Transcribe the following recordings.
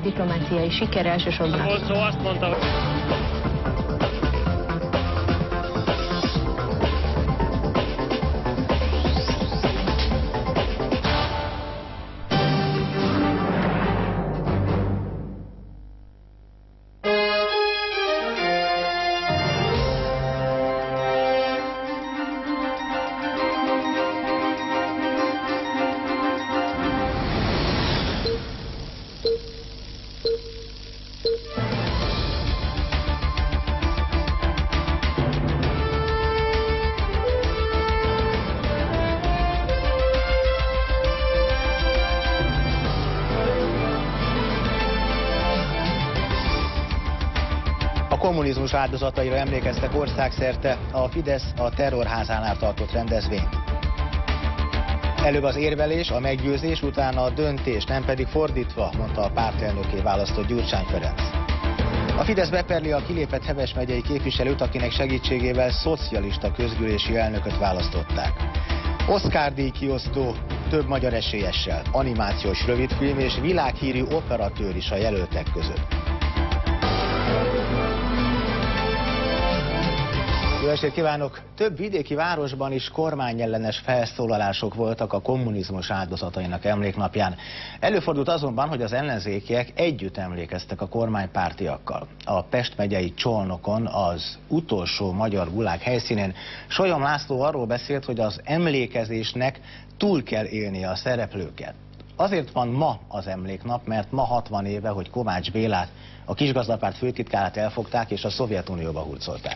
nagy diplomáciai siker elsősorban. Azt mondta, A kommunizmus áldozataira emlékeztek országszerte a Fidesz a terrorházánál tartott rendezvényt. Előbb az érvelés, a meggyőzés, utána a döntés, nem pedig fordítva, mondta a pártelnökké választott Gyurcsány Ferenc. A Fidesz beperli a kilépett Heves megyei képviselőt, akinek segítségével szocialista közgyűlési elnököt választották. Oscar-díj kiosztó több magyar esélyessel, animációs rövidfilm és világhírű operatőr is a jelöltek között. Jó estét kívánok! Több vidéki városban is kormányellenes felszólalások voltak a kommunizmus áldozatainak emléknapján. Előfordult azonban, hogy az ellenzékiek együtt emlékeztek a kormánypártiakkal. A Pest megyei Csolnokon, az utolsó magyar gulág helyszínén Solyom László arról beszélt, hogy az emlékezésnek túl kell élnie a szereplőket. Azért van ma az emléknap, mert ma 60 éve, hogy Kovács Bélát, a kisgazdapárt főtitkárát elfogták és a Szovjetunióba hurcolták.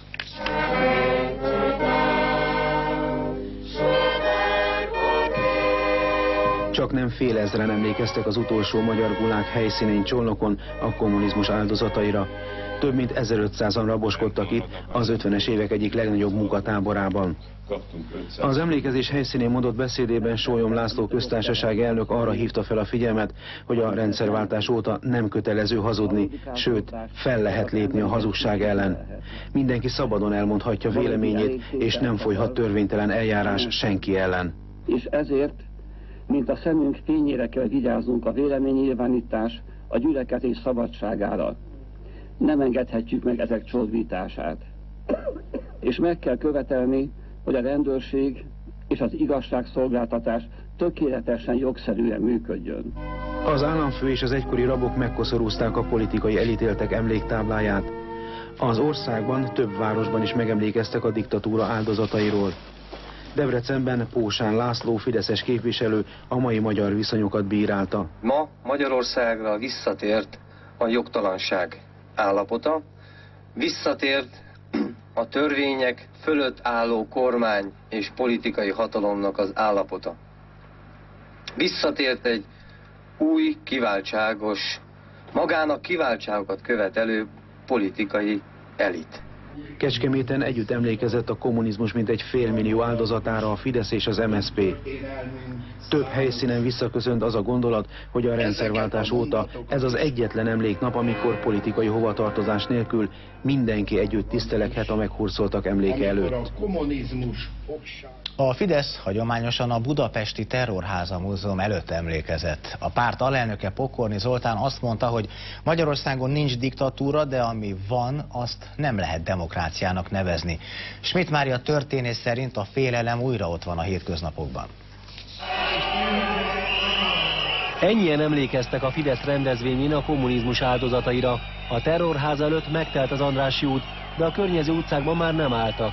Csak nem fél ezren emlékeztek az utolsó magyar gulág helyszínén Csolnokon a kommunizmus áldozataira. Több mint 1500-an raboskodtak itt az 50-es évek egyik legnagyobb munkatáborában. Az emlékezés helyszínén mondott beszédében Solyom László köztársasági elnök arra hívta fel a figyelmet, hogy a rendszerváltás óta nem kötelező hazudni, sőt, fel lehet lépni a hazugság ellen. Mindenki szabadon elmondhatja véleményét, és nem folyhat törvénytelen eljárás senki ellen. És ezért, mint a szemünk fényére kell vigyáznunk a véleménynyilvánítás, a gyülekezés szabadságára. Nem engedhetjük meg ezek csorbítását. És meg kell követelni, hogy a rendőrség és az igazságszolgáltatás tökéletesen jogszerűen működjön. Az államfő és az egykori rabok megkoszorúzták a politikai elítéltek emléktábláját. Az országban több városban is megemlékeztek a diktatúra áldozatairól. Debrecenben Pósán László fideszes képviselő a mai magyar viszonyokat bírálta. Ma Magyarországra visszatért a jogtalanság állapota, visszatért a törvények fölött álló kormány és politikai hatalomnak az állapota. Visszatért egy új, kiváltságos, magának kiváltságokat követelő politikai elit. Kecskeméten együtt emlékezett a kommunizmus mintegy félmillió áldozatára a Fidesz és az MSZP. Több helyszínen visszaköszönt az a gondolat, hogy a rendszerváltás óta ez az egyetlen emléknap, amikor politikai hovatartozás nélkül mindenki együtt tiszteleghet a meghurcoltak emléke előtt. A Fidesz hagyományosan a budapesti Terrorháza Múzeum előtt emlékezett. A párt alelnöke Pokorni Zoltán azt mondta, hogy Magyarországon nincs diktatúra, de ami van, azt nem lehet demokráciának nevezni. Schmidt Mária történész szerint a félelem újra ott van a hétköznapokban. Ennyien emlékeztek a Fidesz rendezvényén a kommunizmus áldozataira. A Terrorház előtt megtelt az Andrássy út, de a környező utcákban már nem álltak.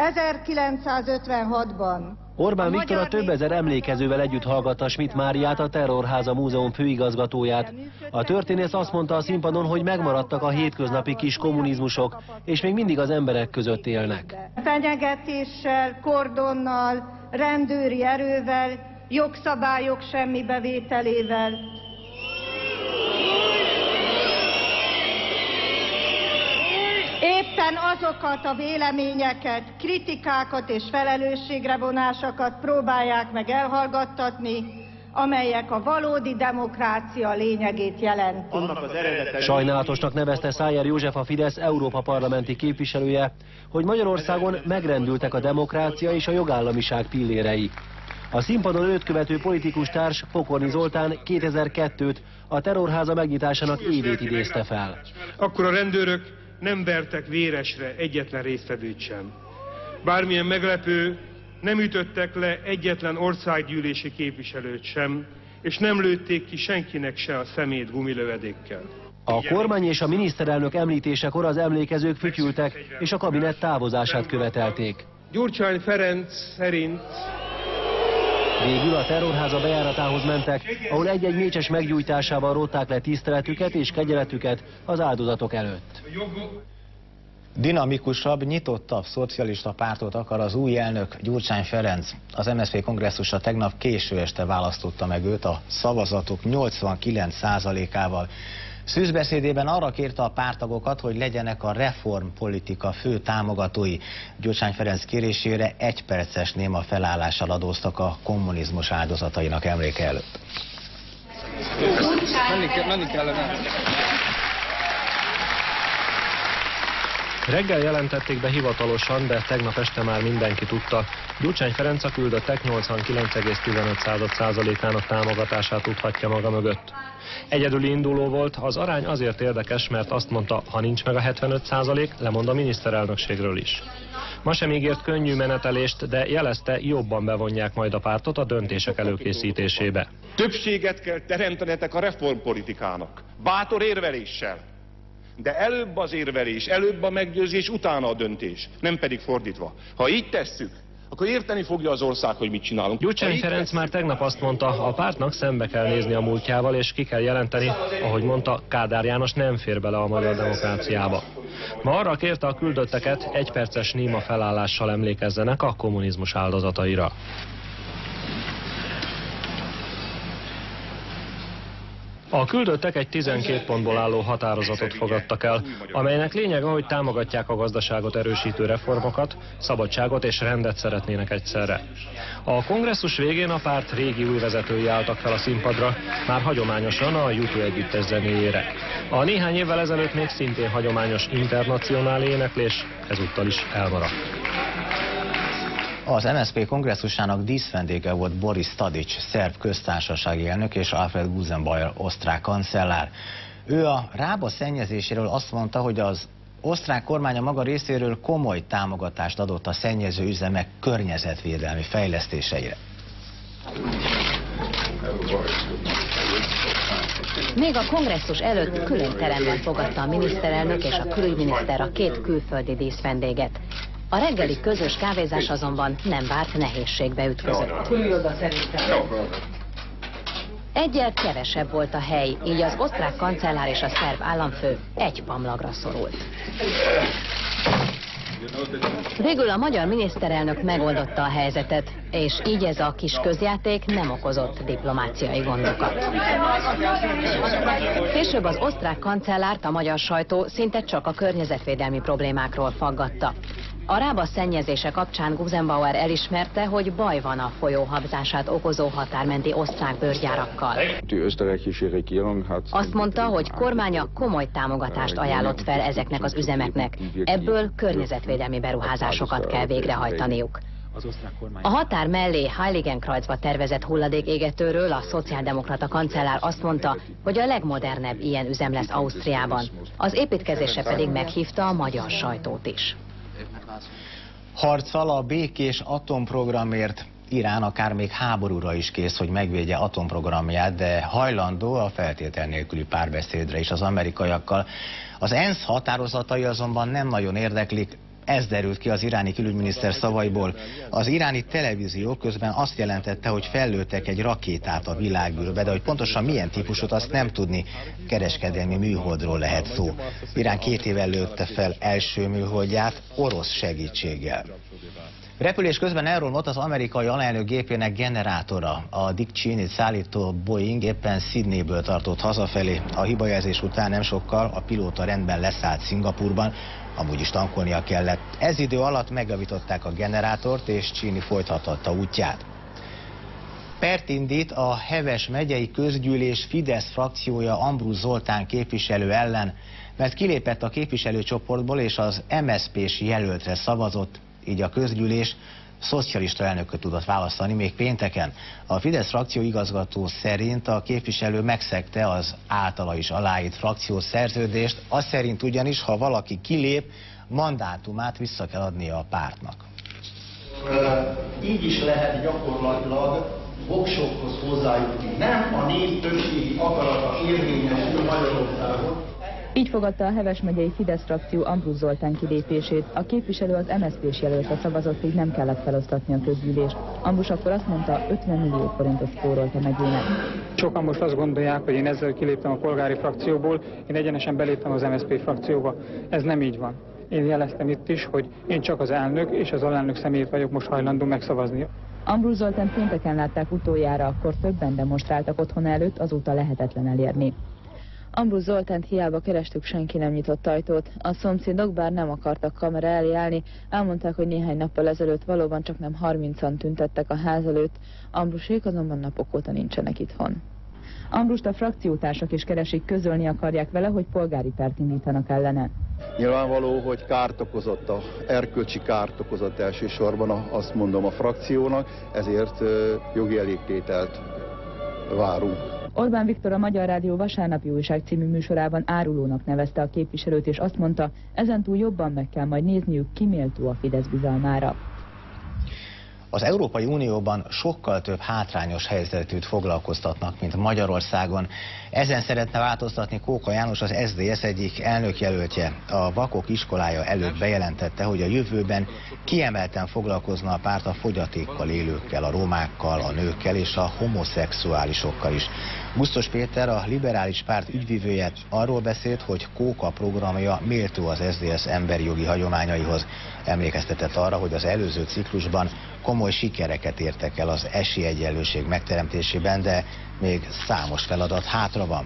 1956-ban Orbán Viktor a több ezer emlékezővel együtt hallgatta Schmidt Máriát, a Terrorháza Múzeum főigazgatóját. A történész azt mondta a színpadon, hogy megmaradtak a hétköznapi kis kommunizmusok, és még mindig az emberek között élnek. Fenyegetéssel, kordonnal, rendőri erővel, jogszabályok semmibevételével. Éppen azokat a véleményeket, kritikákat és felelősségre vonásokat próbálják meg elhallgattatni, amelyek a valódi demokrácia lényegét jelentik. Sajnálatosnak nevezte Szájer József, a Fidesz Európa parlamenti képviselője, hogy Magyarországon megrendültek a demokrácia és a jogállamiság pillérei. A színpadon őt követő politikus társ, Pokorni Zoltán 2002-t, a terrorháza megnyitásának évét idézte fel. Akkor a rendőrök nem vertek véresre egyetlen résztvevőt sem. Bármilyen meglepő, nem ütöttek le egyetlen országgyűlési képviselőt sem, és nem lőtték ki senkinek se a szemét gumilövedékkel. A kormány és a miniszterelnök említésekor az emlékezők fütyültek, és a kabinet távozását követelték. Gyurcsány Ferenc szerint... Végül a terrorháza bejáratához mentek, ahol egy-egy mécses meggyújtásával rótták le tiszteletüket és kegyeletüket az áldozatok előtt. Dinamikusabb, nyitottabb szocialista pártot akar az új elnök, Gyurcsány Ferenc. Az MSZP kongresszusra tegnap késő este választotta meg őt a szavazatok 89%-ával. Szűzbeszédében arra kérte a párttagokat, hogy legyenek a reformpolitika fő támogatói. Gyurcsány Ferenc kérésére 1 perces néma felállással adóztak a kommunizmus áldozatainak emléke előtt. Menni kellene. Reggel jelentették be hivatalosan, de tegnap este már mindenki tudta. Gyurcsány Ferenc a küldöttek 89,15%-ának támogatását tudhatja maga mögött. Egyedüli induló volt, az arány azért érdekes, mert azt mondta, ha nincs meg a 75%, lemond a miniszterelnökségről is. Ma sem ígért könnyű menetelést, de jelezte, jobban bevonják majd a pártot a döntések előkészítésébe. Többséget kell teremtenetek a reformpolitikának, bátor érveléssel. De előbb az érvelés, előbb a meggyőzés, utána a döntés, nem pedig fordítva. Ha így tesszük, akkor érteni fogja az ország, hogy mit csinálunk. Gyurcsány Ferenc már tegnap azt mondta, a pártnak szembe kell nézni a múltjával, és ki kell jelenteni, ahogy mondta, Kádár János nem fér bele a magyar demokráciába. Ma arra kérte a küldötteket, 1 perces néma felállással emlékezzenek a kommunizmus áldozataira. A küldöttek egy 12 pontból álló határozatot fogadtak el, amelynek lényege, hogy támogatják a gazdaságot erősítő reformokat, szabadságot és rendet szeretnének egyszerre. A kongresszus végén a párt régi új vezetői álltak fel a színpadra, már hagyományosan a Jutó együttes zenéjére. A néhány évvel ezelőtt még szintén hagyományos internacionál éneklés ezúttal is elmaradt. Az MSZP kongresszusának díszvendége volt Boris Tadić, szerb köztársasági elnök, és Alfred Gusenbauer, osztrák kancellár. Ő a Rába szennyezéséről azt mondta, hogy az osztrák kormány a maga részéről komoly támogatást adott a szennyező üzemek környezetvédelmi fejlesztéseire. Még a kongresszus előtt külön teremben fogadta a miniszterelnök és a külügyminiszter a 2 külföldi díszvendéget. A reggeli közös kávézás azonban nem várt nehézségbe ütközött. Egyel kevesebb volt a hely, így az osztrák kancellár és a szerb államfő egy pamlagra szorult. Végül a magyar miniszterelnök megoldotta a helyzetet, és így ez a kis közjáték nem okozott diplomáciai gondokat. Később az osztrák kancellárt a magyar sajtó szinte csak a környezetvédelmi problémákról faggatta. A Rába szennyezése kapcsán Gusenbauer elismerte, hogy baj van a folyó habzását okozó határmenti osztrák bőrgyárakkal. Azt mondta, hogy kormánya komoly támogatást ajánlott fel ezeknek az üzemeknek. Ebből környezetvédelmi beruházásokat kell végrehajtaniuk. A határ mellé Heiligenkreuzba tervezett hulladékégetőről a szociáldemokrata kancellár azt mondta, hogy a legmodernebb ilyen üzem lesz Ausztriában. Az építkezésre pedig meghívta a magyar sajtót is. Harccal a békés atomprogramért. Irán akár még háborúra is kész, hogy megvédje atomprogramját, de hajlandó a feltétel nélküli párbeszédre is az amerikaiakkal. Az ENSZ határozatai azonban nem nagyon érdeklik. Ez derült ki az iráni külügyminiszter szavaiból. Az iráni televízió közben azt jelentette, hogy fellőttek egy rakétát a világűrbe, de hogy pontosan milyen típusot, azt nem tudni. Kereskedelmi műholdról lehet szó. Irán 2 éve lőtte fel első műholdját orosz segítséggel. Repülés közben elromlott az amerikai alelnök gépének generátora. A Dick Cheney-t szállító Boeing éppen Sydneyből tartott hazafelé. A hibajelzés után nem sokkal a pilóta rendben leszállt Szingapurban, amúgy is tankolnia kellett. Ez idő alatt megjavították a generátort, és Cheney folytathatta útját. Pert indít a Heves megyei közgyűlés Fidesz frakciója Ambrus Zoltán képviselő ellen, mert kilépett a képviselőcsoportból és az MSZP-s jelöltre szavazott, így a közgyűlés szocialista elnököt tudott választani még pénteken. A Fidesz frakció igazgató szerint a képviselő megszegte az általa is aláírt frakciós szerződést, az szerint ugyanis, ha valaki kilép, mandátumát vissza kell adnia a pártnak. Így is lehet gyakorlatilag voksokhoz hozzájutni. Nem a nép többségi akarata érvényesül Magyarországon. Így fogadta a Heves megyei Fidesz frakció Ambrus Zoltán kilépését. A képviselő az MSZP-s jelöltre szavazott, így nem kellett felosztatni a közgyűlést. Ambrus akkor azt mondta, 50 millió forintot spórolt a megyének. Sokan most azt gondolják, hogy én ezzel kiléptem a polgári frakcióból, én egyenesen beléptem az MSZP frakcióba. Ez nem így van. Én jeleztem itt is, hogy én csak az elnök és az alelnök személyét vagyok most hajlandó megszavazni. Ambrus Zoltánt pénteken látták utoljára, akkor többen demonstráltak otthona előtt, azóta lehetetlen elérni. Ambrus Zoltánt hiába kerestük, senki nem nyitott ajtót. A szomszédok, bár nem akartak kamera elé állni, elmondták, hogy néhány nappal ezelőtt valóban csak nem 30-an tüntettek a ház előtt, Ambrusék azonban napok óta nincsenek itthon. Ambrust a frakciótársak is keresik, közölni akarják vele, hogy polgári pert indítanak ellene. Nyilvánvaló, hogy kárt okozott, erkölcsi kárt okozott elsősorban, azt mondom, a frakciónak, ezért jogi elégtételt várunk. Orbán Viktor a Magyar Rádió Vasárnapi Újság című műsorában árulónak nevezte a képviselőt, és azt mondta, ezentúl jobban meg kell majd nézniük, ki méltó a Fidesz bizalmára. Az Európai Unióban sokkal több hátrányos helyzetűt foglalkoztatnak, mint Magyarországon. Ezen szeretne változtatni Kóka János, az SZDSZ egyik elnökjelöltje. A Vakok iskolája előtt bejelentette, hogy a jövőben kiemelten foglalkozna a párt a fogyatékkal élőkkel, a romákkal, a nőkkel és a homoszexuálisokkal is. Gusztos Péter, a liberális párt ügyvivője arról beszélt, hogy Kóka programja méltó az SZDSZ emberi jogi hagyományaihoz. Emlékeztetett arra, hogy az előző ciklusban komoly sikereket értek el az esélyegyenlőség megteremtésében, de még számos feladat hátra van.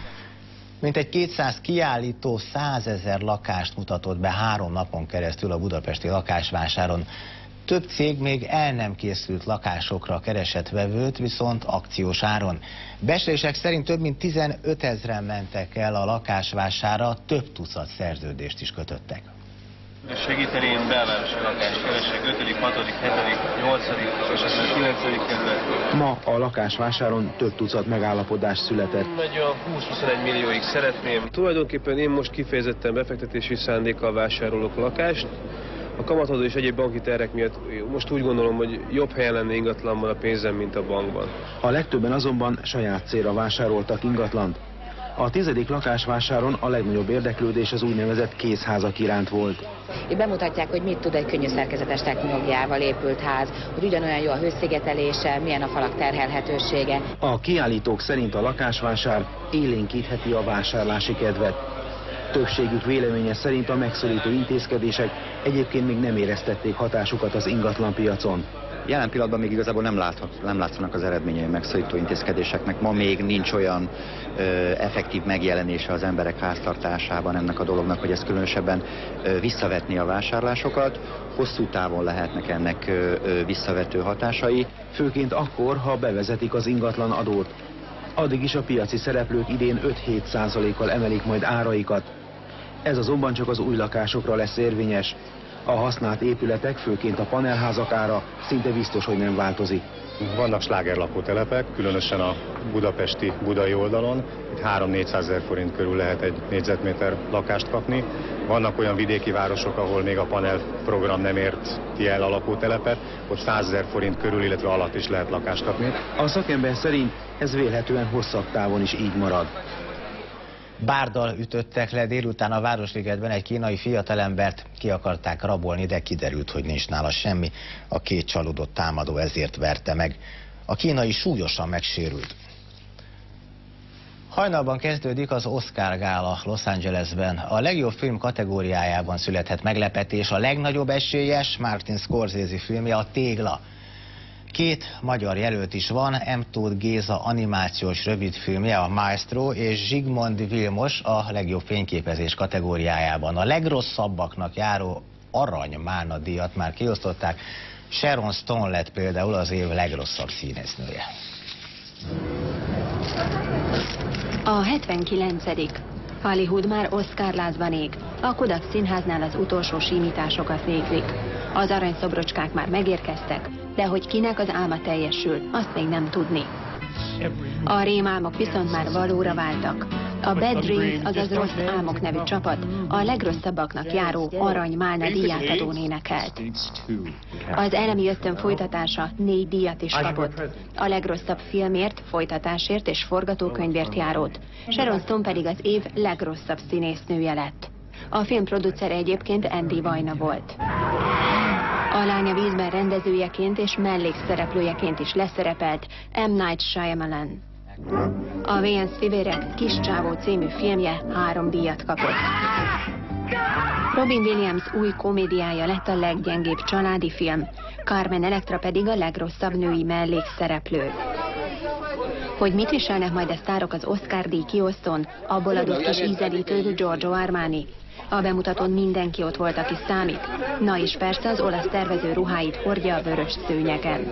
Mintegy 200 kiállító 100 000 lakást mutatott be 3 napon keresztül a budapesti lakásvásáron. Több cég még el nem készült lakásokra keresett vevőt, viszont akciós áron. Becslések szerint több mint 15 000-en mentek el a lakásvásárra, több tucat szerződést is kötöttek. Segíteni, én belvárosi lakást keresek, 5., 6., 7., 8. és aztán 9. kerület. Ma a lakásvásáron több tucat megállapodás született. Egy a 20-21 millióig szeretném. Tulajdonképpen én most kifejezetten befektetési szándékkal vásárolok lakást. A kamatadó és egyéb banki terhek miatt most úgy gondolom, hogy jobb helyen lenne ingatlanban a pénzem, mint a bankban. A legtöbben azonban saját célra vásároltak ingatlant. A 10. lakásvásáron a legnagyobb érdeklődés az úgynevezett kézházak iránt volt. Itt bemutatják, hogy mit tud egy könnyű szerkezetes technológiával épült ház, hogy ugyanolyan jó a hőszigetelése, milyen a falak terhelhetősége. A kiállítók szerint a lakásvásár élénkítheti a vásárlási kedvet. Többségük véleménye szerint a megszorító intézkedések egyébként még nem éreztették hatásukat az ingatlanpiacon. Jelen pillanatban még igazából nem látszanak az eredményei megszorító intézkedéseknek. Ma még nincs olyan effektív megjelenése az emberek háztartásában ennek a dolognak, hogy ez különösebben visszavetni a vásárlásokat. Hosszú távon lehetnek ennek visszavető hatásai. Főként akkor, ha bevezetik az ingatlan adót. Addig is a piaci szereplők idén 5-7%-kal emelik majd áraikat. Ez azonban csak az új lakásokra lesz érvényes. A használt épületek, főként a panelházak ára szinte biztos, hogy nem változik. Vannak slágerlakótelepek, különösen a budapesti, budai oldalon. Itt 300-400 000 forint körül lehet egy négyzetméter lakást kapni. Vannak olyan vidéki városok, ahol még a panel program nem ért ki el a lakótelepet, ott 100 000 forint körül, illetve alatt is lehet lakást kapni. A szakember szerint ez vélhetően hosszabb távon is így marad. Bárdal ütöttek le délután a Városligetben egy kínai fiatalembert, ki akarták rabolni, de kiderült, hogy nincs nála semmi. A 2 csalódott támadó ezért verte meg. A kínai súlyosan megsérült. Hajnalban kezdődik az Oscar gála Los Angelesben. A legjobb film kategóriájában születhet meglepetés. A legnagyobb esélyes Martin Scorsese filmje, a Tégla. 2 magyar jelölt is van, M. Tóth Géza animációs rövidfilmje, a Maestro, és Zsigmond Vilmos a legjobb fényképezés kategóriájában. A legrosszabbaknak járó Arany Málna díjat már kiosztották. Sharon Stone lett például az év legrosszabb színésznője. A 79. Hollywood már Oscar-lázban ég. A Kodak Színháznál az utolsó simításokat végzik. Az aranyszobrocskák már megérkeztek, de hogy kinek az álma teljesül, azt még nem tudni. A rémálmok viszont már valóra váltak. A Bad Dreams, azaz Rossz Álmok nevű csapat a legrosszabbaknak járó Arany Málna díját adón énekelt. Az Elemi Ösztön folytatása 4 díjat is kapott. A legrosszabb filmért, folytatásért és forgatókönyvért járót. Sharon Stone pedig az év legrosszabb színésznője lett. A film producere egyébként Andy Vajna volt. A Lány a vízben rendezőjeként és mellékszereplőjeként is leszerepelt M. Night Shyamalan. A Wayans fivérek Kis csávó című filmje 3 díjat kapott. Robin Williams új komédiája lett a leggyengébb családi film, Carmen Electra pedig a legrosszabb női mellékszereplő. Hogy mit viselnek majd a sztárok az Oscar-díj kiosztón, abból adott kis ízelítőt Giorgio Armani. A bemutatón mindenki ott volt, aki számít. Na és persze az olasz tervező ruháit hordja a vörös szőnyegen.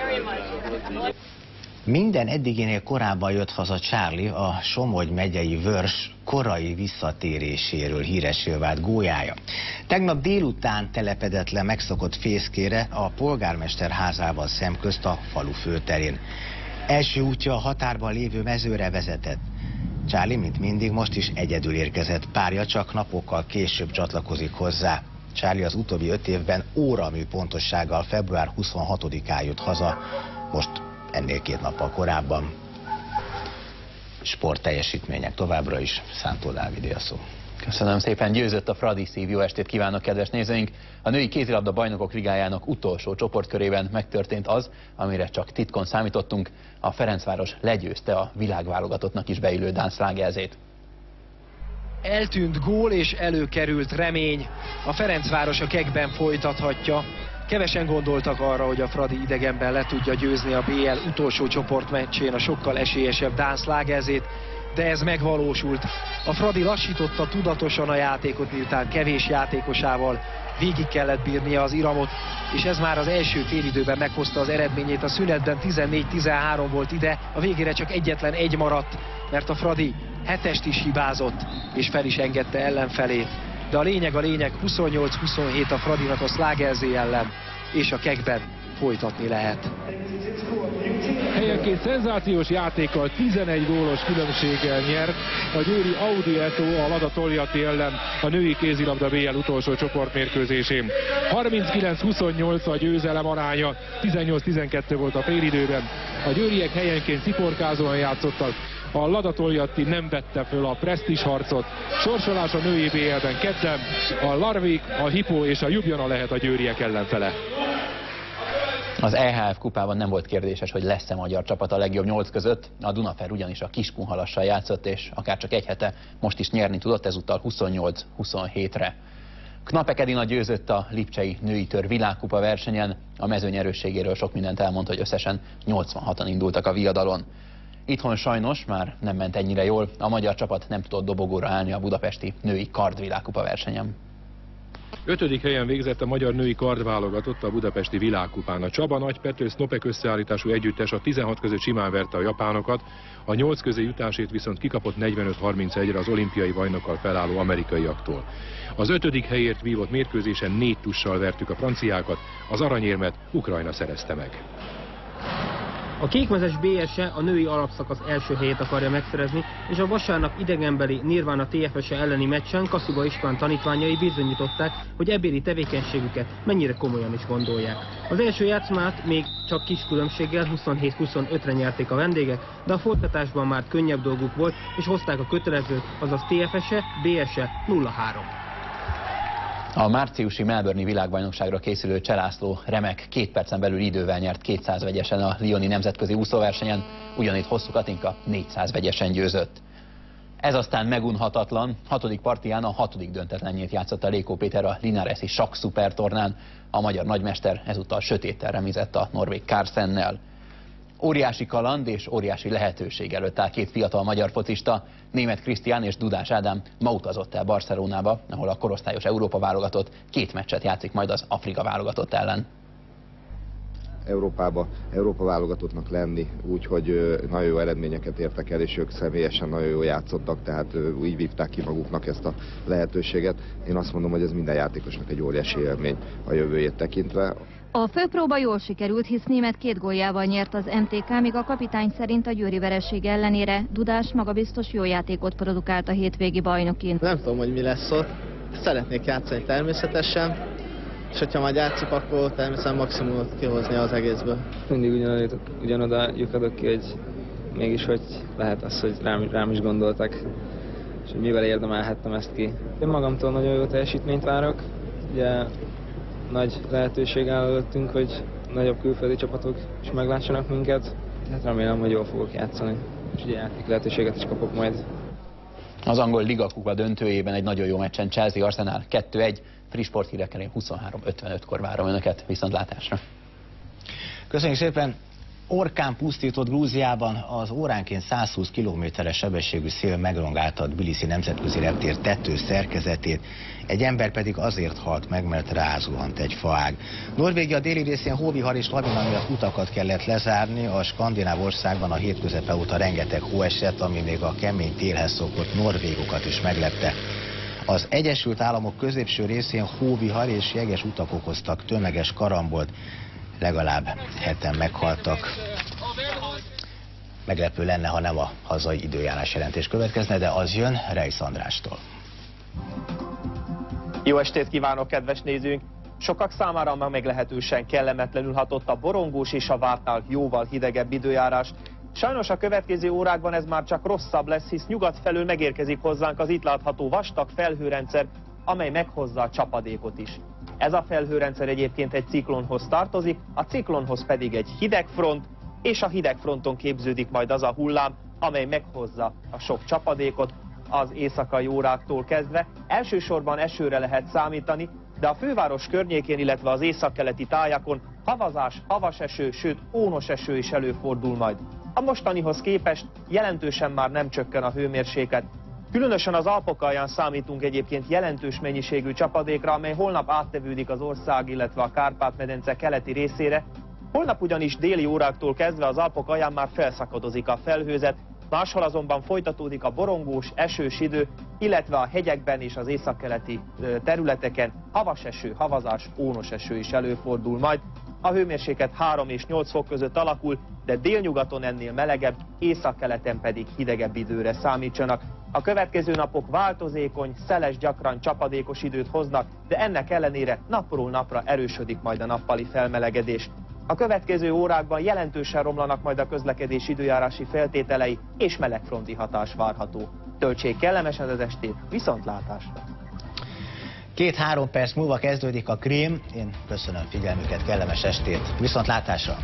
Minden eddiginél korábban jött haza Charlie, a Somogy megyei Vörs korai visszatéréséről híressé vált gólyája. Tegnap délután telepedett le megszokott fészkére a polgármester házával szemközt a falu főterén. Első útja a határban lévő mezőre vezetett. Charlie, mint mindig, most is egyedül érkezett, párja csak napokkal később csatlakozik hozzá. Charlie az utóbbi 5 évben óramű pontossággal február 26-án jött haza, most ennél 2 nappal korábban. Sportteljesítmények továbbra is, Szántó Dávidé a szó. Köszönöm szépen, győzött a Fradi szív, jó estét kívánok, kedves nézőink! A női kézilabda bajnokok ligájának utolsó csoportkörében megtörtént az, amire csak titkon számítottunk, a Ferencváros legyőzte a világválogatottnak is beillő dán Szlágelzét. Eltűnt gól és előkerült remény. A Ferencváros a kegben folytathatja. Kevesen gondoltak arra, hogy a Fradi idegenben le tudja győzni a BL utolsó csoportmeccsén a sokkal esélyesebb dán Szlágelzét, de ez megvalósult. A Fradi lassította tudatosan a játékot, miután kevés játékosával végig kellett bírnia az iramot, és ez már az első félidőben meghozta az eredményét. A szünetben 14-13 volt ide, a végére csak egyetlen 1 maradt, mert a Fradi 7-est is hibázott, és fel is engedte ellenfelét. De a lényeg 28-27 a Fradinak a Szlágelzé ellen, és a kegben folytatni lehet. Helyenként szenzációs játékkal 11 gólos különbséggel nyert a győri Audi Eto a Lada Toljatti ellen a női kézilabda BL utolsó csoportmérkőzésén. 39-28 a győzelem aránya, 18-12 volt a félidőben. A győriek helyenként sziporkázóan játszottak. A Lada Toljatti nem vette föl a presztízs harcot. Sorsolás a női BL-ben kedden. A Larvik, a Hypo és a Ljubljana lehet a győriek ellenfele. Az EHF kupában nem volt kérdéses, hogy lesz-e magyar csapat a legjobb 8 között. A Dunafer ugyanis a Kiskunhalassal játszott, és akár csak 1 hete most is nyerni tudott, ezúttal 28-27-re. Knappek Edina győzött a lipcsei női tör világkupa versenyen. A mezőny erősségéről sok mindent elmond, hogy összesen 86-an indultak a viadalon. Itthon sajnos már nem ment ennyire jól, a magyar csapat nem tudott dobogóra állni a budapesti női kardvilágkupa versenyen. 5. helyen végzett a magyar női kardválogatott a budapesti világkupán. A Csaba Nagy Pető Snopek összeállítású együttes a 16 között simán verte a japánokat, a 8 közé jutásét viszont kikapott 45-31-re az olimpiai bajnokkal felálló amerikaiaktól. Az 5. helyért vívott mérkőzésen 4 tussal vertük a franciákat, az aranyérmet Ukrajna szerezte meg. A kékmezes BS-e a női alapszakasz első helyét akarja megszerezni, és a vasárnap idegenbeli Nirvana TFS-e elleni meccsen Kaszuba István tanítványai bizonyították, hogy ebbéli tevékenységüket mennyire komolyan is gondolják. Az első játszmát még csak kis különbséggel 27-25-re nyerték a vendégek, de a folytatásban már könnyebb dolguk volt, és hozták a kötelezőt, azaz TFS-e, BS-e 0-3. A márciusi Melbourne-i világbajnokságra készülő Cselászló remek 2 percen belül idővel nyert 200 vegyesen a Lyoni nemzetközi úszóversenyen, ugyanitt Hosszú Katinka 400 vegyesen győzött. Ez aztán megunhatatlan, 6. partiján a 6. döntetlenjét játszott a Lékó Péter a Linaresi sakk szupertornán, a magyar nagymester ezúttal sötéttel remizett a norvég Carlsennel. Óriási kaland és óriási lehetőség előtt áll 2 fiatal magyar focista, Németh Krisztián és Dudás Ádám ma utazott el Barcelonába, ahol a korosztályos Európa válogatott 2 meccset játszik majd az Afrika válogatott ellen. Európa válogatottnak lenni, úgyhogy nagyon jó eredményeket értek el, és ők személyesen nagyon jól játszottak, tehát így vívták ki maguknak ezt a lehetőséget. Én azt mondom, hogy ez minden játékosnak egy óriási élmény a jövőjét tekintve. A főpróba jól sikerült, hisz német 2 góljával nyert az MTK, míg a kapitány szerint a győri vereség ellenére Dudás magabiztos jó játékot produkált a hétvégi bajnokin. Nem tudom, hogy mi lesz ott. Szeretnék játszani természetesen, és hogyha majd játszik, akkor természetesen maximumot kihozni az egészből. Mindig ugyanoda lyukadok ki, hogy mégis hogy lehet az, hogy rám is gondoltak, és hogy mivel érdemelhettem ezt ki. Én magamtól nagyon jó teljesítményt várok. Ugye nagy lehetőség áll előttünk, hogy nagyobb külföldi csapatok is meglássanak minket. Hát remélem, hogy jól fogok játszani, és ugye játék lehetőséget is kapok majd. Az angol ligakupa döntőjében egy nagyon jó meccsen Chelsea Arsenal 2-1, friss sporthírekkel én 23:55-kor várom önöket, viszontlátásra. Köszönjük szépen! Orkán pusztított Grúziában, az óránként 120 km/s sebességű szél megrongálta a Tbilisi nemzetközi reptér tető szerkezetét, egy ember pedig azért halt meg, mert rázuhant egy faág. Norvégia déli részén hóvihar és lavina miatt utakat kellett lezárni, a skandináv országban a hétközepe óta rengeteg hó esett, ami még a kemény télhez szokott norvégokat is meglepte. Az Egyesült Államok középső részén hóvihar és jeges utak okoztak tömeges karambolt, legalább 7-en meghaltak. Meglepő lenne, ha nem a hazai időjárás jelentés következne, de az jön Reisz Andrástól. Jó estét kívánok, kedves nézőink! Sokak számára már meglehetősen kellemetlenül hatott a borongós és a vártnál jóval hidegebb időjárás. Sajnos a következő órákban ez már csak rosszabb lesz, hisz nyugat felől megérkezik hozzánk az itt látható vastag felhőrendszer, amely meghozza a csapadékot is. Ez a felhőrendszer egyébként egy ciklonhoz tartozik, a ciklonhoz pedig egy hidegfront, és a hidegfronton képződik majd az a hullám, amely meghozza a sok csapadékot az éjszakai óráktól kezdve. Elsősorban esőre lehet számítani, de a főváros környékén, illetve az északkeleti tájakon havazás, havas eső, sőt ónos eső is előfordul majd. A mostanihoz képest jelentősen már nem csökken a hőmérséklet. Különösen az Alpok alján számítunk egyébként jelentős mennyiségű csapadékra, amely holnap áttevődik az ország, illetve a Kárpát-medence keleti részére. Holnap ugyanis déli óráktól kezdve az Alpok alján már felszakadozik a felhőzet, máshol azonban folytatódik a borongós, esős idő, illetve a hegyekben és az északkeleti területeken havas eső, havazás, ónos eső is előfordul majd. A hőmérséklet 3 és 8 fok között alakul, de délnyugaton ennél melegebb, északkeleten pedig hidegebb időre számítsanak. A következő napok változékony, szeles, gyakran csapadékos időt hoznak, de ennek ellenére napról napra erősödik majd a nappali felmelegedés. A következő órákban jelentősen romlanak majd a közlekedés időjárási feltételei, és melegfronti hatás várható. Töltsék kellemesen az estét, viszontlátásra! 2-3 perc múlva kezdődik a Krém. Én köszönöm figyelmüket, kellemes estét, viszontlátásra!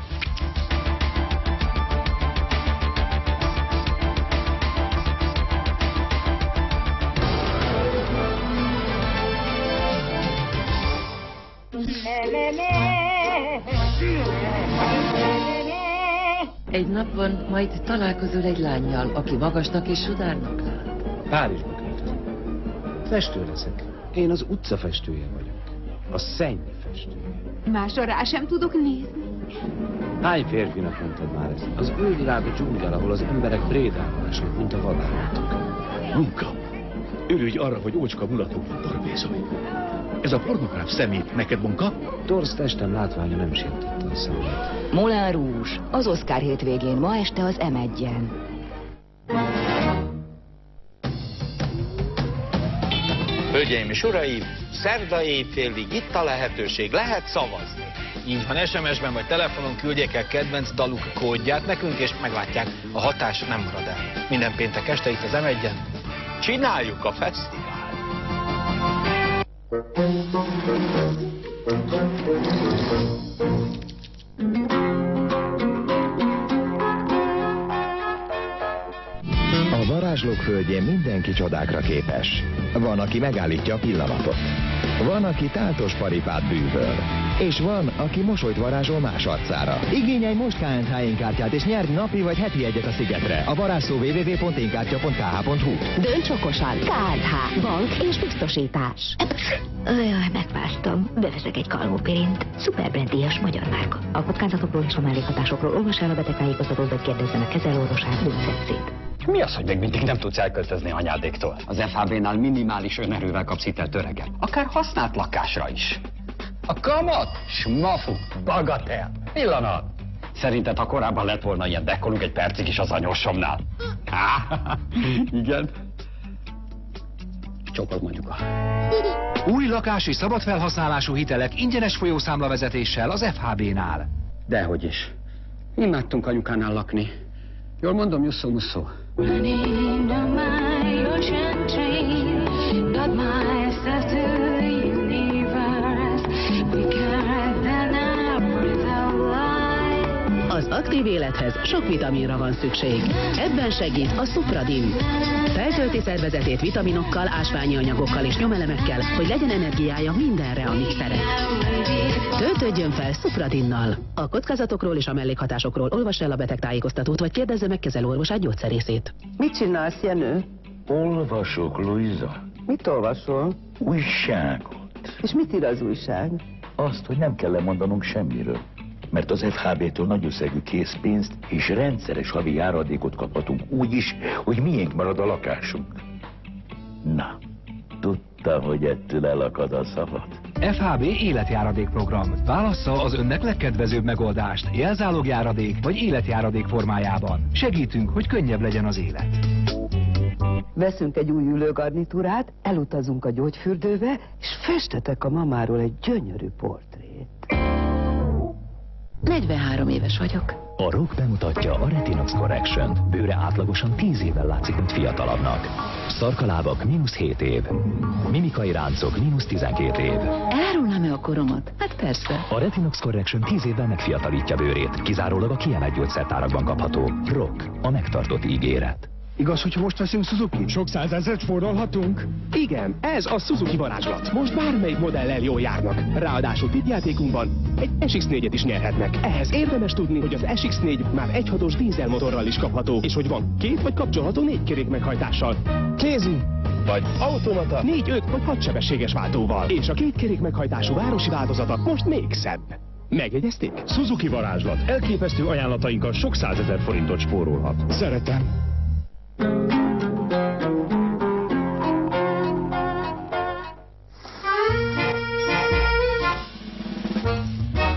Egy napon majd találkozol egy lánnyal, aki magasnak és sudárnak lát. Párizsba hívtam. Festő leszek. Én az utca festője vagyok. A szenny festője. Másra rá sem tudok nézni. Hány férfinak mondtad már ezt? Az őrvilág a dzsungel, ahol az emberek prédával esnek, mint a vadállatok. Munka. Örülj arra, hogy ócska mulatókban torbézolj. Ez a pornográf szemét neked munka? Torz testem látványa nem sértette a szemét. Moulin Rouge, az Oscar hétvégén ma este az M1-en. Hölgyeim és uraim, szerda éjfélig itt a lehetőség, lehet szavazni. Így van, SMS-ben vagy telefonon küldjék el kedvenc daluk kódját nekünk, és meglátják, a hatás nem marad el. Minden péntek este itt az M1-en. Csináljuk a fesztivált! A varázslók földjén mindenki csodákra képes. Van, aki megállítja a pillanatot. Van, aki táltos paripát bűvöl. És van, aki mosolyt varázsol más arcára. Igényelj most KNH énkártyát és nyerj napi vagy heti egyet a Szigetre. A varázsszó www.énkártya.kh.hu. Dönts okosan! KNH. Bank és biztosítás. Jaj, megvártam. Beveszek egy kalmopirint. Szuperbrand díjas magyar márka. A kockázatokról és a mellékhatásokról olvas el a betegtájékoztatót, vagy kérdezzen a kezelőorvosát, Gyógyszercét. Mi az, hogy még mindig nem tudsz elköltözni anyádéktól? Az FHB-nál minimális önerővel kapsz hitelt öreget. Akár használt lakásra is. A kamat? Smafu, bagatel. Pillanat. Szerinted, ha korábban lett volna ilyen, dekkolunk egy percig is az anyósomnál? Igen. Csokol mondjuk a... Új lakási szabad felhasználású hitelek ingyenes folyószámlavezetéssel az FHB-nál. Dehogy is. Imádtunk anyukánál lakni. Jól mondom, Jusszó-musszó. Az aktív élethez sok vitaminra van szükség. Ebben segít a Supradin. Feltölti szervezetét vitaminokkal, ásványi anyagokkal és nyomelemekkel, hogy legyen energiája mindenre, amit szeret. Töltődjön fel Supradinnal. A kockázatokról és a mellékhatásokról olvas el a betegtájékoztatót, vagy kérdezze meg kezelőorvosát, gyógyszerészét. Mit csinálsz, Jenő? Olvasok, Luisa. Mit olvasol? Újságot. És mit ír az újság? Azt, hogy nem kell lemondanunk semmiről. Mert az FHB-től nagy összegű készpénzt és rendszeres havi járadékot kaphatunk úgy is, hogy miénk marad a lakásunk. Na, tudtam, hogy ettől elakad a szabad. FHB életjáradékprogram. Válassza az önnek legkedvezőbb megoldást, jelzálogjáradék vagy életjáradék formájában. Segítünk, hogy könnyebb legyen az élet. Veszünk egy új ülőgarnitúrát, elutazunk a gyógyfürdőbe, és festetek a mamáról egy gyönyörű portrét. 43 éves vagyok. A Rock bemutatja a Retinox Correction. Bőre átlagosan 10 évvel látszik, mint fiatalabbnak. Szarkalábak -7 év. Mimikai ráncok -12 év. Elárulnám-e a koromat? Hát persze. A Retinox Correction 10 évvel megfiatalítja bőrét. Kizárólag a kiemelt gyógyszertárakban kapható. Rock, a megtartott ígéret. Igaz, hogy most veszünk Suzuki? Sok százezret forralhatunk? Igen, ez a Suzuki varázslat. Most bármelyik modellel jól járnak. Ráadásul tippjátékunkban egy SX4-et is nyerhetnek. Ehhez érdemes tudni, hogy az SX4 már 1.6-os dízelmotorral is kapható, és hogy van 2 vagy kapcsolható 4 kerék meghajtással. Kézi vagy automata 4, 5 vagy 6 sebességes váltóval. És a 2 kerék meghajtású városi változata most még szebb. Megjegyezték? Suzuki varázslat. Elképesztő ajánlatainkkal sok 100 000 forintot spórolhat. Szeretem.